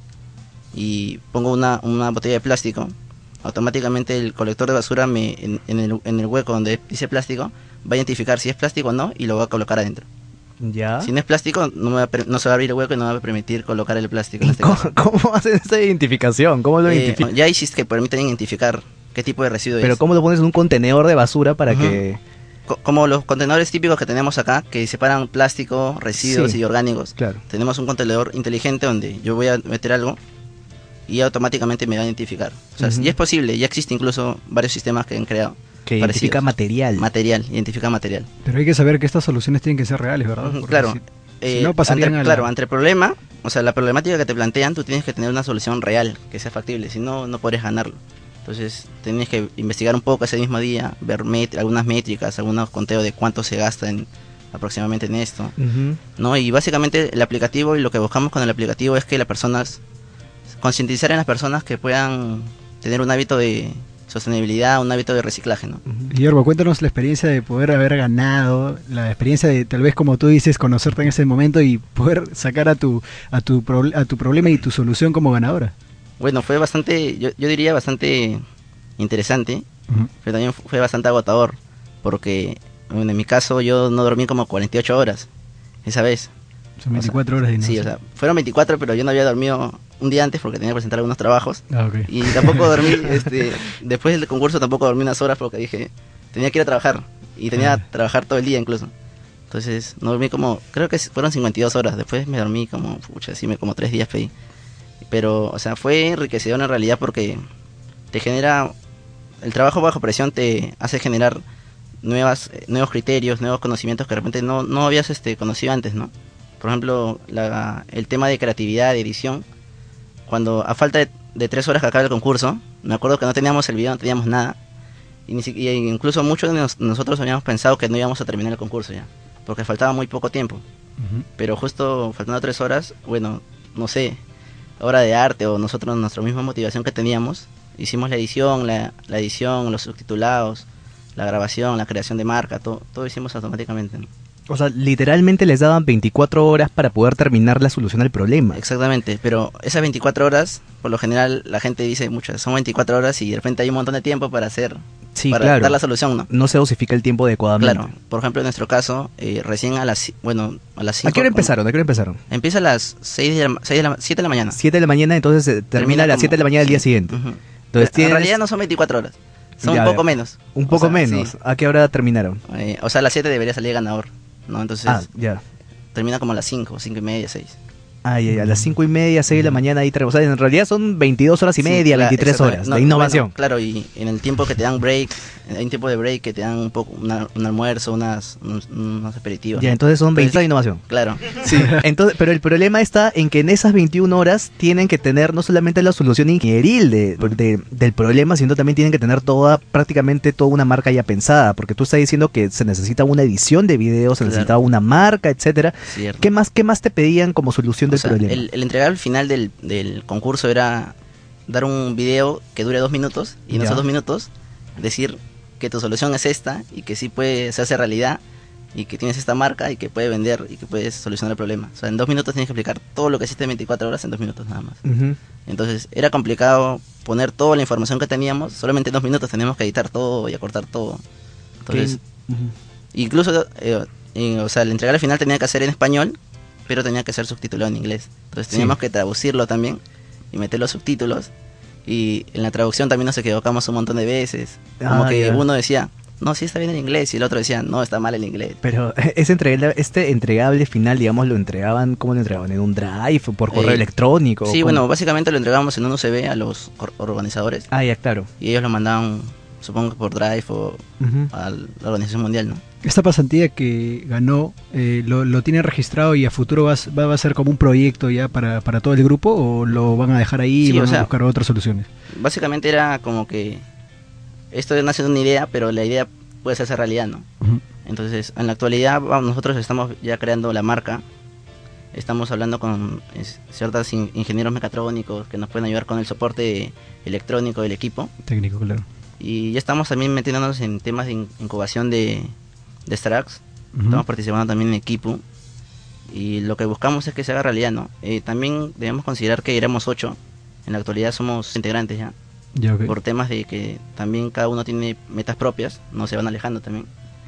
y pongo una, una botella de plástico, automáticamente el colector de basura me, en, en, el, en el hueco donde dice plástico va a identificar si es plástico o no y lo va a colocar adentro. Ya. Si no es plástico, no, me va a, no se va a abrir el hueco y no me va a permitir colocar el plástico. En este ¿Cómo, caso. ¿Cómo hacen esa identificación? ¿Cómo lo Eh, identifican? ya hay sistemas que permiten identificar qué tipo de residuo Pero es. ¿cómo lo pones en un contenedor de basura para uh-huh. que...? Co- como los contenedores típicos que tenemos acá, que separan plástico, residuos sí, y orgánicos. Claro. Tenemos un contenedor inteligente donde yo voy a meter algo y automáticamente me va a identificar. O sea, uh-huh. ya es posible, ya existe incluso varios sistemas que han creado. Que identifica parecidos. material. Material, identifica material. Pero hay que saber que estas soluciones tienen que ser reales, ¿verdad? Uh-huh, claro. Si, eh, si no pasarían ante, a la... Claro, ante el problema, o sea, la problemática que te plantean, tú tienes que tener una solución real, que sea factible, si no, no podrías ganarlo. Entonces, tienes que investigar un poco ese mismo día, ver met- algunas métricas, algunos conteos de cuánto se gasta en, aproximadamente en esto, uh-huh. ¿no? Y básicamente el aplicativo, y lo que buscamos con el aplicativo es que las personas, concientizar en las personas que puedan tener un hábito de sostenibilidad, un hábito de reciclaje, ¿no? Uh-huh. Guillermo, cuéntanos la experiencia de poder haber ganado, la experiencia de, tal vez como tú dices, conocerte en ese momento y poder sacar a tu, a tu, pro- a tu problema y tu solución como ganadora. Bueno, fue bastante, yo, yo diría bastante interesante, uh-huh. pero también fue bastante agotador, porque bueno, en mi caso yo no dormí como cuarenta y ocho horas esa vez. Son veinticuatro o sea, horas de Sí, o sea, fueron veinticuatro, pero yo no había dormido un día antes porque tenía que presentar algunos trabajos. Ah, okay. Y tampoco dormí, este, después del concurso tampoco dormí unas horas porque dije, tenía que ir a trabajar, y tenía que trabajar todo el día incluso. Entonces, no dormí como, creo que fueron cincuenta y dos horas, después me dormí como, pucha, así me como tres días pedí. Pero, o sea, fue enriquecedor en realidad porque te genera, el trabajo bajo presión te hace generar nuevas, eh, nuevos criterios, nuevos conocimientos que de repente no, no habías este, conocido antes, ¿no? Por ejemplo, la, el tema de creatividad, de edición, cuando a falta de, de tres horas que acaba el concurso, me acuerdo que no teníamos el video, no teníamos nada, y, ni, y incluso muchos de nos, nosotros habíamos pensado que no íbamos a terminar el concurso ya, porque faltaba muy poco tiempo, uh-huh. pero justo faltando tres horas, bueno, no sé, obra de arte o nosotros, nuestra misma motivación que teníamos, hicimos la edición, la, la edición, los subtitulados, la grabación, la creación de marca, todo, todo hicimos automáticamente, ¿no? O sea, literalmente les daban veinticuatro horas para poder terminar la solución al problema. Exactamente, pero esas veinticuatro horas, por lo general la gente dice muchas, son veinticuatro horas y de repente hay un montón de tiempo para hacer, sí, para claro. dar la solución, ¿no? No se dosifica el tiempo adecuadamente. Claro, por ejemplo en nuestro caso, eh, recién a las, bueno, a las cinco... ¿A qué hora empezaron? ¿A qué hora empezaron? Empieza a las seis de la, seis de la, siete de la mañana. siete de la mañana, entonces eh, termina, termina a las como, siete de la mañana del sí. día siguiente. Uh-huh. Entonces, en realidad no son veinticuatro horas, son ya, un poco menos. Un poco o sea, menos, sí. ¿A qué hora terminaron? Eh, o sea, a las siete debería salir ganador, ¿no? Entonces, ah, ya. termina como a las cinco, cinco y media, seis. Ay, ay, a las cinco y media, seis de la mañana ahí, o sea, en realidad son veintidós horas y media, sí, la, veintitrés horas no, de innovación. Bueno, claro, y en el tiempo que te dan break, hay un tiempo de break que te dan un poco una, un almuerzo, unas unos, unos aperitivos. Ya, ¿no? Entonces son veinte de innovación. Claro. Sí. Entonces, pero el problema está en que en esas veintiuna horas tienen que tener no solamente la solución ingenieril de, de, del problema, sino también tienen que tener toda, prácticamente toda una marca ya pensada, porque tú estás diciendo que se necesita una edición de video, se claro. necesitaba una marca, etcétera. Cierto. ¿Qué más, qué más te pedían como solución o del sea, problema? El, el entregar al final del, del concurso era dar un video que dure dos minutos y en ya. esos dos minutos decir que tu solución es esta y que sí puede se hace realidad y que tienes esta marca y que puede vender y que puedes solucionar el problema. O sea, en dos minutos tienes que explicar todo lo que hiciste en veinticuatro horas en dos minutos nada más. Uh-huh. Entonces era complicado poner toda la información que teníamos, solamente en dos minutos teníamos que editar todo y acortar todo. Entonces, uh-huh. incluso, eh, eh, o sea, el entregar al final tenía que hacer en español, pero tenía que ser subtitulado en inglés. Entonces teníamos sí. que traducirlo también y meter los subtítulos Y en la traducción también nos equivocamos un montón de veces. Como Ah, que ya. uno decía, no, sí está bien el inglés, y el otro decía, no, está mal el inglés. Pero ese entregable, este entregable final, digamos, lo entregaban, ¿cómo lo entregaban? ¿En un drive o por correo Eh, electrónico? Sí, ¿Cómo? bueno, básicamente lo entregamos en un U S B a los or- organizadores. Ah, ya, claro. Y ellos lo mandaban, supongo que por Drive o Ujú. a la Organización Mundial, ¿no? Esta pasantía que ganó, eh, lo, ¿lo tienen registrado y a futuro va, a s- va va a ser como un proyecto ya para, para todo el grupo o lo van a dejar ahí y Sí, van o sea, a buscar otras soluciones? Básicamente era como que esto nace de una idea, pero la idea puede hacerse realidad, ¿no? Ujú. Entonces, en la actualidad vamos, nosotros estamos ya creando la marca. Estamos hablando con es, ciertos in- ingenieros mecatrónicos que nos pueden ayudar con el soporte electrónico del equipo. Técnico, claro. Y ya estamos también metiéndonos en temas de in- incubación de, de Strax. Ujú. Estamos participando también en equipo. Y lo que buscamos es que se haga realidad, ¿no? Eh, también debemos considerar que éramos ocho. En la actualidad somos integrantes ya. Ya, ok. Por temas de que también cada uno tiene metas propias, no se van alejando también.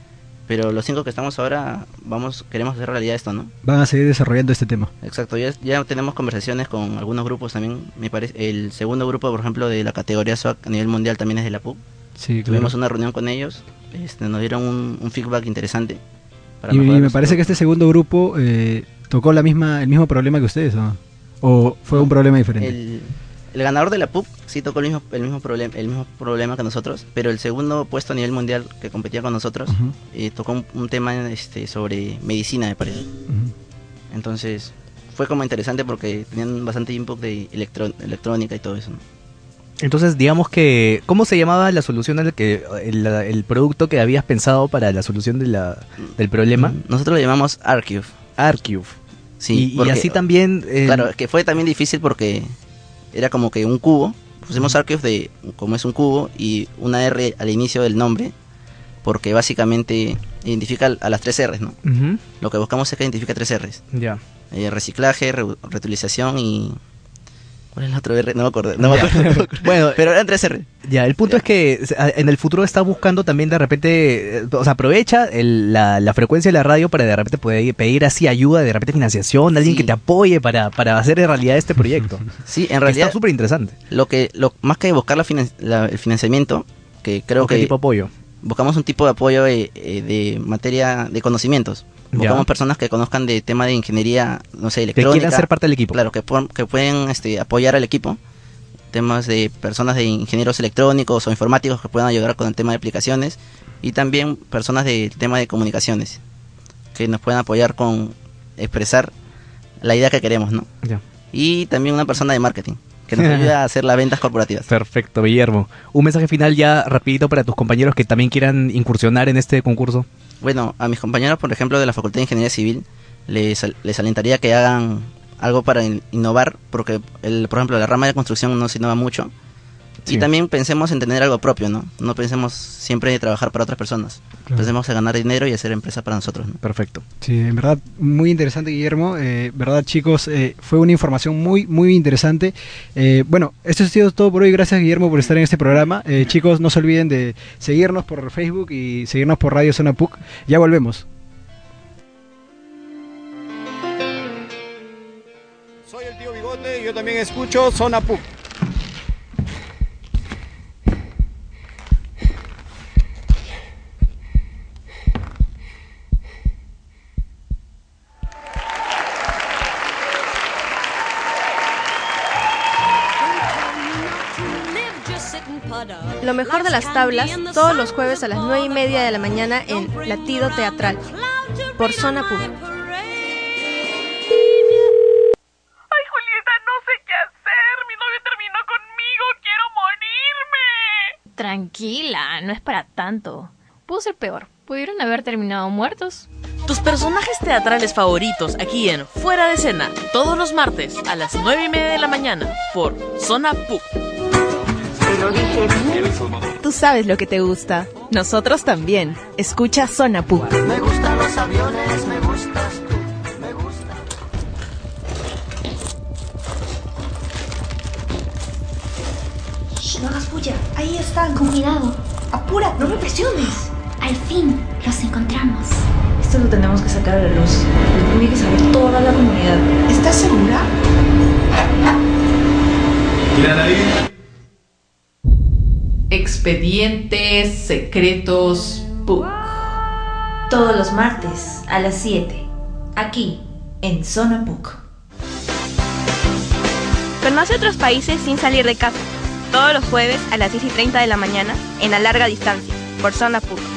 Pero los cinco que estamos ahora, vamos, queremos hacer realidad esto, ¿no? Van a seguir desarrollando este tema. Exacto, ya, ya tenemos conversaciones con algunos grupos también, me parece. El segundo grupo, por ejemplo, de la categoría S W A C a nivel mundial también es de la P U C. Sí, claro. Tuvimos una reunión con ellos, este, nos dieron un, un feedback interesante. Para Y, y mejorar me nuestro parece que grupo. este segundo grupo eh, tocó la misma el mismo problema que ustedes, ¿o, ¿O fue un problema diferente? El, el ganador de la P U C sí tocó el mismo, el mismo problema el mismo problema que nosotros, pero el segundo puesto a nivel mundial que competía con nosotros Ujú. eh, tocó un, un tema este, sobre medicina, me parece. Ujú. Entonces fue como interesante porque tenían bastante input de electro- electrónica y todo eso, ¿no? Entonces, digamos que, ¿cómo se llamaba la solución al que el, el producto que habías pensado para la solución de la, del problema? Nosotros lo llamamos Arcube. Arcube. Sí, y, y porque- así también... eh, Claro, que fue también difícil porque era como que un cubo. Pusimos Arcube de como es un cubo y una R al inicio del nombre, porque básicamente identifica a las tres R's, ¿no? Ujú. Lo que buscamos es que identifique tres R's. Ya. Eh, reciclaje, re- reutilización y... ¿Cuál es el otro R? No me acuerdo. No me Ya. acuerdo, no me acuerdo. Bueno, pero eran tres R. Ya, el punto es que o sea, en el futuro está buscando también de repente, eh, o sea, aprovecha el- la, la frecuencia de la radio para de repente poder pedir así ayuda, de repente financiación, alguien Sí. que te apoye para, para hacer en realidad este proyecto. Sí, en Que realidad... está súper interesante. Lo que, lo, más que buscar la finan- la- el financiamiento, que creo ¿O qué que... tipo de apoyo? Buscamos un tipo de apoyo de, eh, de materia de conocimientos. Buscamos Ya. personas que conozcan de tema de ingeniería, no sé, Que electrónica. quieran ser parte del equipo. Claro, que, puedan- que pueden este, apoyar al equipo. Temas de personas de ingenieros electrónicos o informáticos que puedan ayudar con el tema de aplicaciones. Y también personas del tema de comunicaciones. Que nos puedan apoyar con expresar la idea que queremos, ¿no? Ya. Y también una persona de marketing. Que nos ayuda a hacer las ventas corporativas. Perfecto, Guillermo. Un mensaje final ya rapidito para tus compañeros que también quieran incursionar en este concurso. Bueno, a mis compañeros, por ejemplo, de la Facultad de Ingeniería Civil, les, les alentaría que hagan algo para in- innovar, porque, el, por ejemplo, la rama de construcción no se innova mucho. Sí. Y también pensemos en tener algo propio, ¿no? No pensemos siempre en trabajar para otras personas. Claro. Pensemos en ganar dinero y hacer empresa para nosotros, ¿no? Perfecto. Sí, en verdad, muy interesante, Guillermo. Eh, verdad, chicos, eh, fue una información muy, muy interesante. Eh, bueno, esto ha sido todo por hoy. Gracias, Guillermo, por estar en este programa. Eh, chicos, no se olviden de seguirnos por Facebook y seguirnos por Radio Zona P U C. Ya volvemos. Soy el tío Bigote y yo también escucho Zona P U C. Lo mejor de las tablas, todos los jueves a las nueve y media de la mañana en Latido Teatral, por Zona P U C. Ay, Julieta, no sé qué hacer. Mi novio terminó conmigo. Quiero morirme. Tranquila, no es para tanto. Pudo ser peor. Pudieron haber terminado muertos. Tus personajes teatrales favoritos aquí en Fuera de Escena, todos los martes a las nueve y media de la mañana por Zona P U C. Tú sabes lo que te gusta. Nosotros también. Escucha Zona P U C. Me gustan los aviones, me gustas tú, me gusta. Shh, no hagas bulla. Ahí están, con cuidado. Apura, no me presiones. Al fin, los encontramos. Esto lo tenemos que sacar a la luz. Lo tiene que saber toda la comunidad. ¿Estás segura? ¿Quién anda ahí? Expedientes Secretos P U C. Todos los martes a las siete, aquí en Zona P U C. Conoce otros países sin salir de casa. Todos los jueves a las diez y treinta de la mañana en La Larga Distancia, por Zona P U C.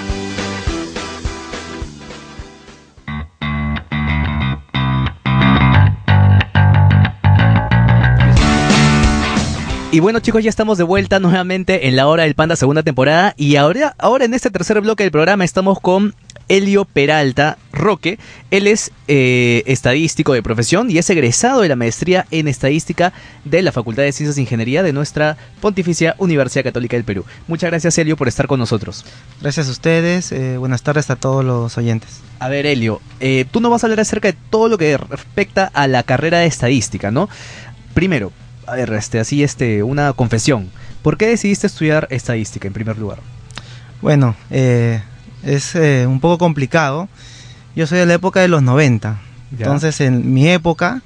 Y bueno, chicos, ya estamos de vuelta nuevamente en La Hora del Panda, segunda temporada. Y ahora, ahora en este tercer bloque del programa estamos con Elio Peralta Roque. Él es eh, estadístico de profesión y es egresado de la maestría en estadística de la Facultad de Ciencias e Ingeniería de nuestra Pontificia Universidad Católica del Perú. Muchas gracias, Elio, por estar con nosotros. Gracias a ustedes. Eh, buenas tardes a todos los oyentes. A ver, Elio, eh, tú nos vas a hablar acerca de todo lo que respecta a la carrera de estadística, ¿no? Primero, a ver, este, así, este, una confesión. ¿Por qué decidiste estudiar estadística en primer lugar? Bueno, eh, es eh, un poco complicado. Yo soy de la época de los noventa. Ya. Entonces, en mi época,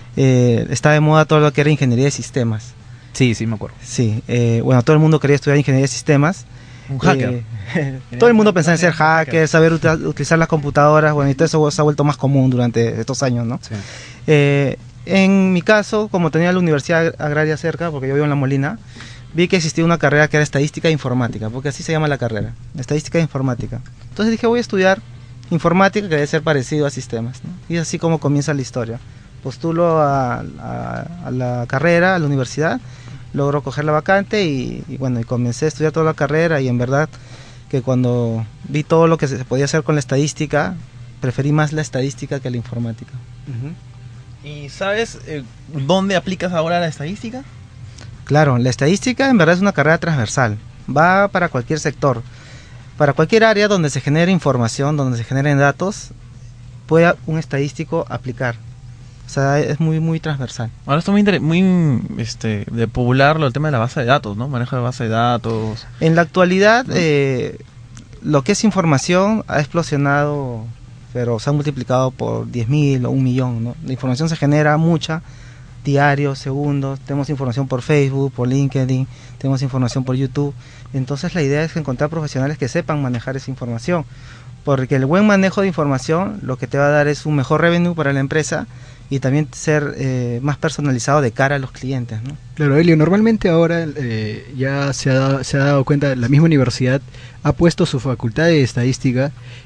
eh, estaba de moda todo lo que era ingeniería de sistemas. Sí, sí, me acuerdo. Sí, eh, bueno, todo el mundo quería estudiar ingeniería de sistemas. Un hacker. Eh, todo el mundo pensaba en ser hacker, saber util- utilizar las computadoras. Bueno, y todo eso se ha vuelto más común durante estos años, ¿no? Sí. Eh, En mi caso, como tenía la Universidad Agraria cerca, porque yo vivo en La Molina, vi que existía una carrera que era estadística e informática, porque así se llama la carrera, estadística e informática. Entonces dije, voy a estudiar informática, que debe ser parecido a sistemas, ¿no? Y es así como comienza la historia. Postulo a, a, a la carrera, a la universidad, logro coger la vacante y, y bueno, y comencé a estudiar toda la carrera, y en verdad que cuando vi todo lo que se podía hacer con la estadística, preferí más la estadística que la informática. Uh-huh. ¿Y sabes eh, dónde aplicas ahora la estadística? Claro, la estadística en verdad es una carrera transversal, va para cualquier sector, para cualquier área donde se genere información, donde se generen datos, puede un estadístico aplicar. O sea, es muy muy transversal. Ahora está muy, muy este, de popular lo, el tema de la base de datos, ¿no? Manejo de base de datos. En la actualidad, ¿no? eh, lo que es información ha explosionado, pero se ha multiplicado por diez mil o un millón, ¿no? La información se genera mucha, diarios, segundos, tenemos información por Facebook, por LinkedIn, tenemos información por YouTube. Entonces la idea es encontrar profesionales que sepan manejar esa información, porque el buen manejo de información lo que te va a dar es un mejor revenue para la empresa y también ser eh, más personalizado de cara a los clientes, ¿no? Claro, Elio, normalmente ahora eh, ya se ha, dado, se ha dado cuenta, la misma universidad ha puesto su facultad de estadística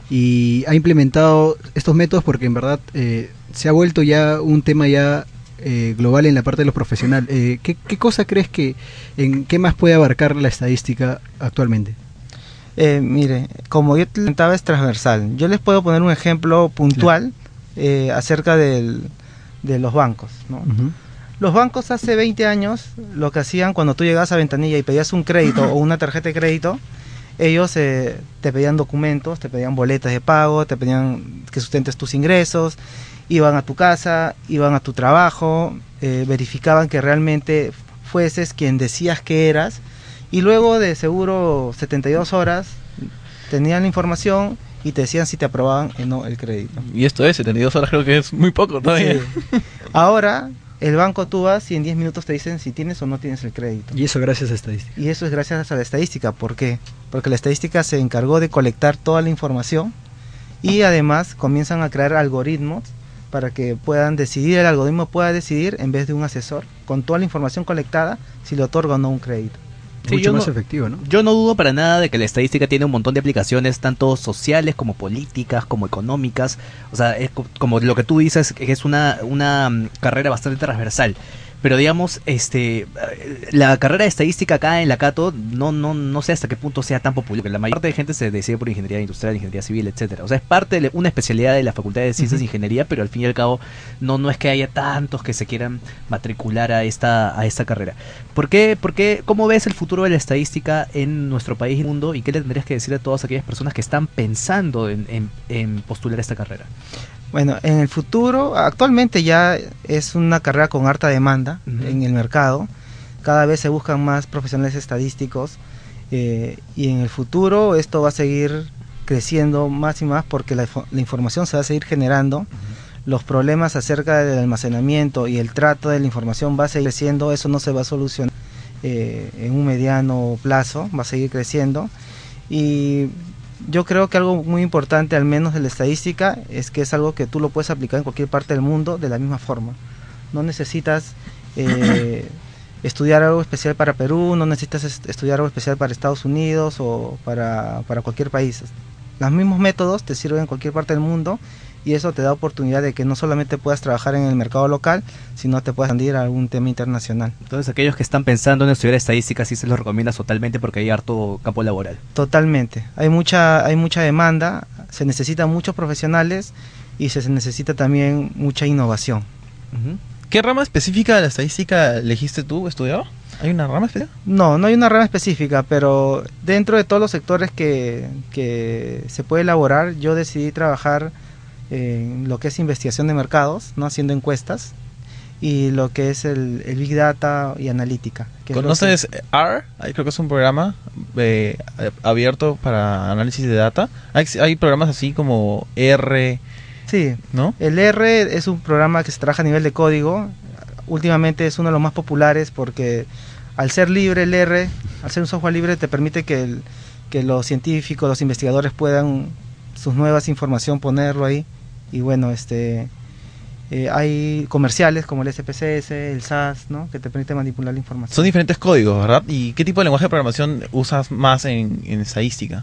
y ha implementado estos métodos porque en verdad eh, se ha vuelto ya un tema ya eh, global en la parte de los profesionales. Eh, ¿qué, ¿Qué cosa crees que, en qué más puede abarcar la estadística actualmente? Eh, mire, como yo te comentaba, es transversal. Yo les puedo poner un ejemplo puntual, claro. eh, acerca del, de los bancos, ¿no? Uh-huh. Los bancos hace veinte años, lo que hacían cuando tú llegabas a ventanilla y pedías un crédito o una tarjeta de crédito, ellos eh, te pedían documentos, te pedían boletas de pago, te pedían que sustentes tus ingresos, iban a tu casa, iban a tu trabajo, eh, verificaban que realmente fueses quien decías que eras, y luego de seguro setenta y dos horas tenían la información y te decían si te aprobaban o no el crédito. Y esto es, setenta y dos horas creo que es muy poco todavía. Sí. Ahora el banco tú vas y en diez minutos te dicen si tienes o no tienes el crédito. Y eso gracias a estadística. Y eso es gracias a la estadística. ¿Por qué? Porque la estadística se encargó de colectar toda la información y además comienzan a crear algoritmos para que puedan decidir, el algoritmo pueda decidir en vez de un asesor, con toda la información colectada, si le otorga o no un crédito. Sí, mucho más no, efectivo, ¿no? Yo no dudo para nada de que la estadística tiene un montón de aplicaciones, tanto sociales como políticas, como económicas. O sea, es co- como lo que tú dices, que es una, una um, carrera bastante transversal. Pero digamos, este, la carrera de estadística acá en la Cato, no, no, no sé hasta qué punto sea tan popular, porque la mayor parte de gente se decide por ingeniería industrial, ingeniería civil, etcétera. O sea, es parte de una especialidad de la Facultad de Ciencias uh-huh. e Ingeniería, pero al fin y al cabo no, no es que haya tantos que se quieran matricular a esta, a esta carrera. ¿Por qué, por qué, cómo ves el futuro de la estadística en nuestro país y mundo? ¿Y qué le tendrías que decir a todas aquellas personas que están pensando en, en, en postular esta carrera? Bueno, en el futuro, actualmente ya es una carrera con harta demanda uh-huh. en el mercado. Cada vez se buscan más profesionales estadísticos eh, y en el futuro esto va a seguir creciendo más y más porque la, la información se va a seguir generando. Uh-huh. Los problemas acerca del almacenamiento y el trato de la información va a seguir creciendo, eso no se va a solucionar. eh, en un mediano plazo, va a seguir creciendo. Y yo creo que algo muy importante, al menos de la estadística, es que es algo que tú lo puedes aplicar en cualquier parte del mundo de la misma forma. No necesitas eh, estudiar algo especial para Perú, no necesitas est- estudiar algo especial para Estados Unidos o para, para cualquier país. Los mismos métodos te sirven en cualquier parte del mundo, y eso te da oportunidad de que no solamente puedas trabajar en el mercado local, sino te puedas expandir a algún tema internacional. Entonces, aquellos que están pensando en estudiar estadística, sí se los recomiendas totalmente porque hay harto campo laboral. Totalmente. Hay mucha, hay mucha demanda, se necesitan muchos profesionales y se necesita también mucha innovación. Uh-huh. ¿Qué rama específica de la estadística elegiste tú, estudiado? ¿Hay una rama específica? No, no hay una rama específica, pero dentro de todos los sectores que, que se puede elaborar, yo decidí trabajar en lo que es investigación de mercados, no haciendo encuestas, y lo que es el, el Big Data y analítica. Que ¿Conoces es que... R? Ahí creo que es un programa eh, abierto para análisis de data. Hay, hay programas así como R. Sí, ¿no? El R es un programa que se trabaja a nivel de código. Últimamente es uno de los más populares porque al ser libre el R, al ser un software libre, te permite que, el, que los científicos, los investigadores puedan sus nuevas información ponerlo ahí. Y bueno, este eh, hay comerciales como el S P C S, el S A S, ¿no?, que te permite manipular la información. Son diferentes códigos, ¿verdad? ¿Y qué tipo de lenguaje de programación usas más en, en estadística?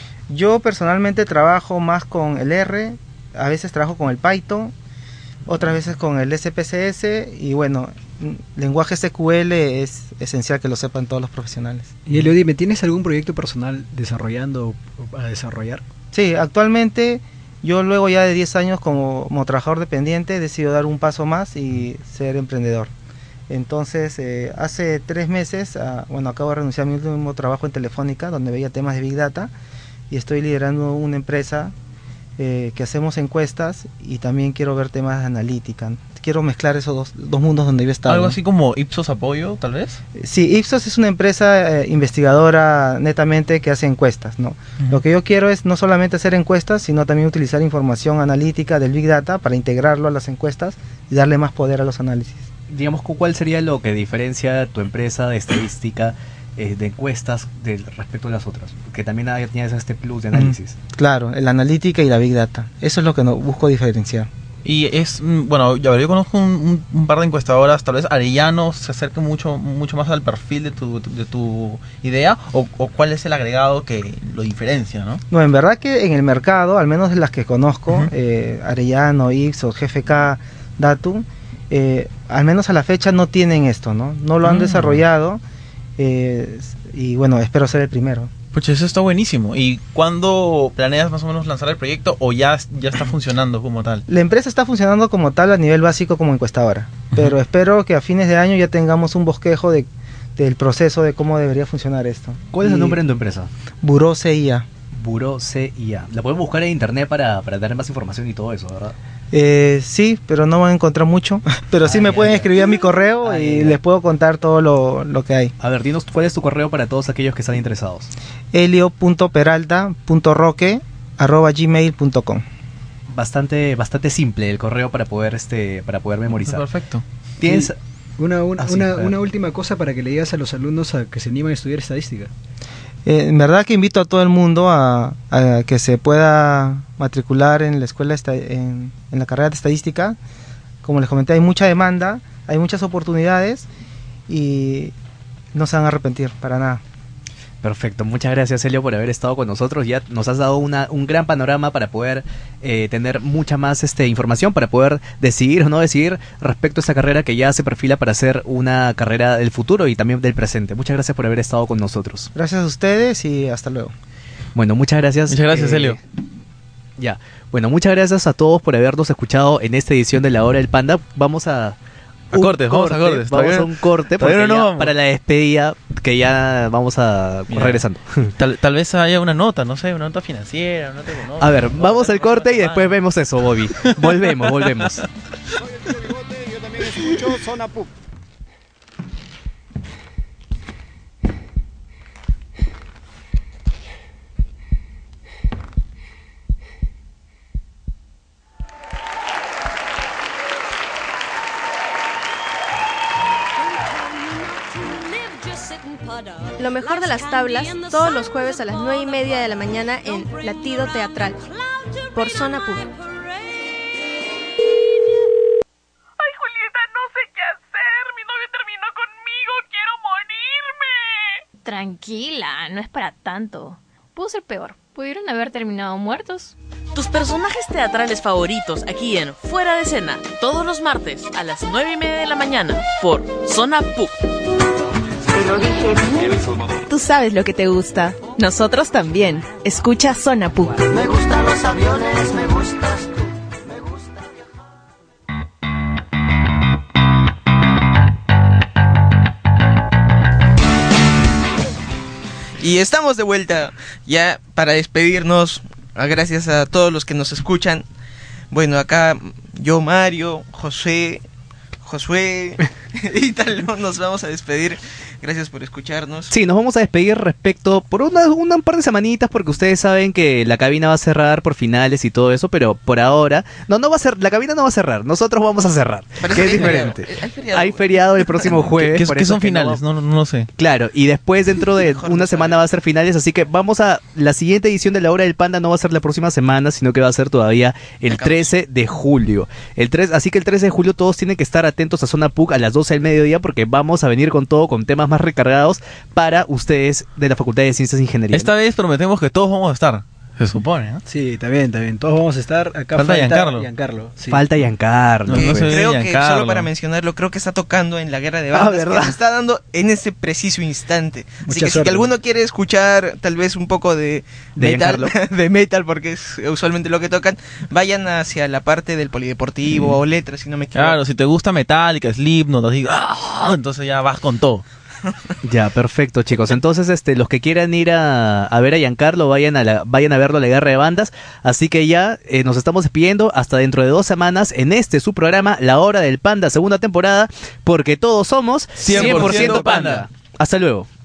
Yo personalmente trabajo más con el R, a veces trabajo con el Python, otras veces con el S P C S, y bueno, lenguaje S Q L es esencial que lo sepan todos los profesionales. Y Elio, dime, ¿tienes algún proyecto personal desarrollando o a desarrollar? Sí, actualmente yo luego ya de diez años como, como trabajador dependiente he decidido dar un paso más y ser emprendedor. Entonces, eh, hace tres meses, uh, bueno, acabo de renunciar a mi último trabajo en Telefónica, donde veía temas de Big Data, y estoy liderando una empresa eh, que hacemos encuestas, y también quiero ver temas de analítica. Quiero mezclar esos dos, dos mundos donde yo he estado. ¿Algo ¿no? así como Ipsos Apoyo, tal vez? Sí, Ipsos es una empresa eh, investigadora netamente que hace encuestas, ¿no? Uh-huh. Lo que yo quiero es no solamente hacer encuestas, sino también utilizar información analítica del Big Data para integrarlo a las encuestas y darle más poder a los análisis. Digamos, ¿cuál sería lo que diferencia tu empresa de estadística eh, de encuestas de, respecto a las otras? Que también tienes este plus de análisis. Uh-huh. Claro, la analítica y la Big Data. Eso es lo que no, busco diferenciar. Y es, bueno, ya yo conozco un, un, un par de encuestadoras, tal vez Arellano se acerca mucho mucho más al perfil de tu, de tu idea, o, o cuál es el agregado que lo diferencia, ¿no? No, en verdad que en el mercado, al menos de las que conozco, uh-huh. eh, Arellano, Ipsos, G F K, Datum, eh, al menos a la fecha no tienen esto, ¿no? No lo han uh-huh. desarrollado, eh, y bueno, espero ser el primero. Pues eso está buenísimo. ¿Y cuándo planeas más o menos lanzar el proyecto, o ya, ya está funcionando como tal? La empresa está funcionando como tal a nivel básico como encuestadora, uh-huh. pero espero que a fines de año ya tengamos un bosquejo de, del proceso de cómo debería funcionar esto. ¿Cuál es y el nombre de tu empresa? Buró C I A. Buró C I A. La podemos buscar en internet para, para tener más información y todo eso, ¿verdad? Eh, sí, pero no van a encontrar mucho. Pero sí ay, me ay, pueden ay, escribir ay, a mi correo ay, y ay, les puedo contar todo lo, lo que hay. A ver, dinos cuál es tu correo para todos aquellos que están interesados. elio punto peralta punto roque arroba gmail punto com. Bastante, bastante simple el correo para poder este, para poder memorizar. Perfecto. ¿Tienes sí. una, una, ah, sí, una, una última cosa para que le digas a los alumnos a que se animen a estudiar estadística? Eh, en verdad que invito a todo el mundo a, a que se pueda matricular en la escuela esta, en, en la carrera de estadística. Como les comenté, hay mucha demanda, hay muchas oportunidades y no se van a arrepentir para nada. Perfecto, muchas gracias Elio por haber estado con nosotros. Ya nos has dado una, un gran panorama para poder eh, tener mucha más este, información, para poder decidir o no decidir respecto a esta carrera que ya se perfila para ser una carrera del futuro y también del presente. Muchas gracias por haber estado con nosotros. Gracias a ustedes y hasta luego. Bueno, muchas gracias. Muchas gracias eh, Elio. Ya, bueno, muchas gracias a todos por habernos escuchado en esta edición de La Hora del Panda. Vamos a... A cortes, vamos corte, a cortes. Vamos todavía, a un corte porque no ya, para la despedida que ya vamos a Mira, regresando. Tal, tal vez haya una nota, no sé, una nota financiera, una nota económica. A ver, vamos al corte y después vemos eso, Bobby. Volvemos, volvemos. Soy el tío Bigote, yo también escucho Zona P U C. Just sit Lo mejor de las tablas, todos los jueves a las nueve y media de la mañana en Latido Teatral, por Zona Pub. Ay, Julieta, no sé qué hacer. Mi novio terminó conmigo. Quiero morirme. Tranquila, no es para tanto. Pudo ser peor. Pudieron haber terminado muertos. Tus personajes teatrales favoritos aquí en Fuera de Escena, todos los martes a las nueve y media de la mañana por Zona Pub. Tú sabes lo que te gusta. Nosotros también. Escucha Zona Pub. Me gustan los aviones, me gustas tú. Y estamos de vuelta ya para despedirnos. Gracias a todos los que nos escuchan. Bueno, acá yo, Mario, José, Josué y tal, nos vamos a despedir. Gracias por escucharnos. Sí, nos vamos a despedir respecto por una, una un par de semanitas, porque ustedes saben que la cabina va a cerrar por finales y todo eso, pero por ahora, no, no va a ser, la cabina no va a cerrar, nosotros vamos a cerrar, Pero que es hay diferente. feriado, hay feriado. Hay feriado el próximo jueves. ¿Qué, por qué eso son que finales? no, No, no, no lo sé. Claro, y después dentro de una semana va a ser finales, así que vamos a, la siguiente edición de La Hora del Panda no va a ser la próxima semana, sino que va a ser todavía el trece de julio. El tres, así que el trece de julio todos tienen que estar atentos a Zona Pug a las doce del mediodía, porque vamos a venir con todo, con temas más recargados para ustedes de la Facultad de Ciencias e Ingeniería. Esta vez prometemos que todos vamos a estar, se supone, ¿no? Sí, está bien, está bien. Todos vamos a estar. Acá Falta falta, Giancarlo. Giancarlo, sí. Falta Giancarlo. Que No se ve creo que, Giancarlo. solo para mencionarlo, creo que está tocando en la guerra de Ah, bandas, ¿verdad? que nos está dando en ese preciso instante. Así Mucha que si suerte. alguno quiere escuchar tal vez un poco de, De metal, Giancarlo. de metal, porque es usualmente lo que tocan, vayan hacia la parte del polideportivo Mm. o letras, si no me equivoco. Claro, si te gusta Metallica, Slipknot, así, ¡ah! Entonces ya vas con todo. Ya, perfecto, chicos. Entonces, este, los que quieran ir a, a ver a Giancarlo, vayan a la, vayan a verlo a la guerra de bandas. Así que ya eh, nos estamos despidiendo hasta dentro de dos semanas en este su programa, La Hora del Panda, segunda temporada, porque todos somos cien por ciento Panda. Hasta luego.